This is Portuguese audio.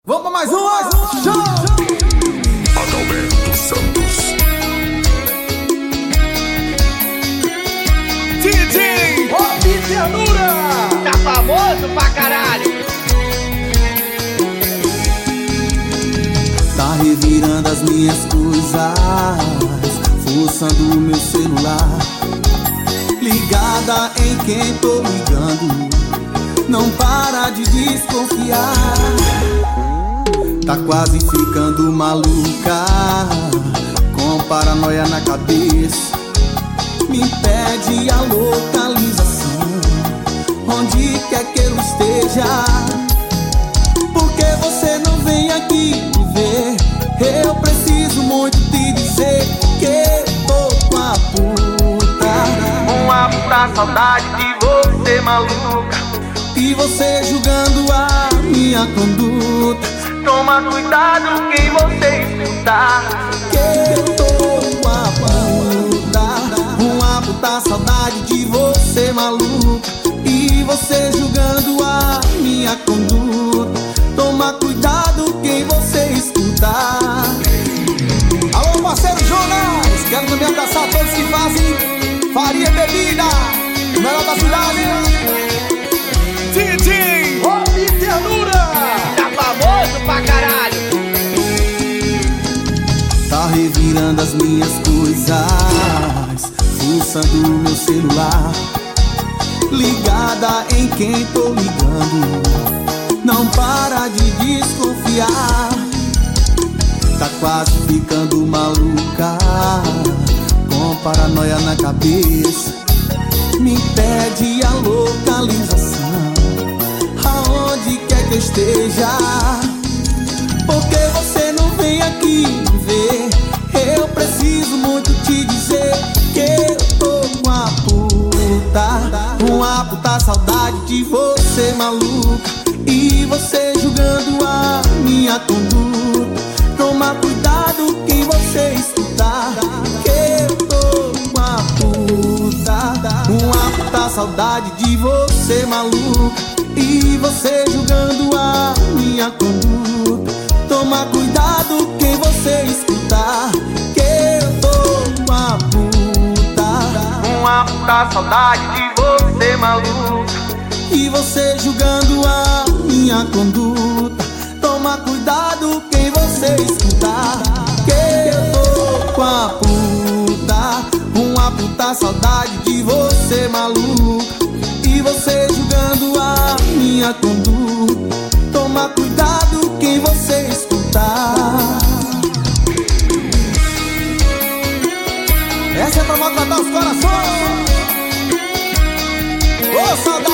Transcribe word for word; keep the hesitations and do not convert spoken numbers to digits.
Vamos pra mais uma, mais uma. Show! Adalberto Santos. D J Obtenura. Tá famoso pra caralho. Tá revirando as minhas coisas, fuçando o meu celular, ligada em quem tô ligando, não para de desconfiar. Tá quase ficando maluca, com paranoia na cabeça. Me pede a localização, onde quer que eu esteja. Por que você não vem aqui me ver? Eu preciso muito te dizer que tô com a puta. Uma puta saudade de você, maluca. E você julgando a minha conduta. Toma cuidado quem você escutar, que eu tô com a puta. Uma puta saudade de você, maluca. E você julgando a minha conduta. Toma cuidado quem você escutar. Alô, parceiro Jonas, quero também abraçar todos que fazem Faria Bebida, o melhor da cidade. D J Obtenura. Tá famoso pra caralho. Tá revirando as minhas coisas, fuçando o meu celular, ligada em quem tô ligando, não para de desconfiar. Tá quase ficando maluca, com paranoia na cabeça. Me pede a localização, aonde quer que eu esteja. Por que você não vem aqui me ver? Eu preciso muito te dizer que eu tô com a puta. Uma puta saudade de você, maluca. E você julgando a minha conduta. Toma cuidado quem você escutar, que eu tô com a puta. Uma puta saudade de você, maluca. E você julgando a minha conduta. Toma cuidado quem você escutar, que eu tô com a puta. Uma puta saudade de você, maluca. E você julgando a minha conduta. Toma cuidado quem você escutar, que eu tô com a puta. Uma puta saudade de você, maluca. E você julgando a minha conduta. Toma cuidado quem você escutar. Essa é pra maltratar os corações. Ô, saudade.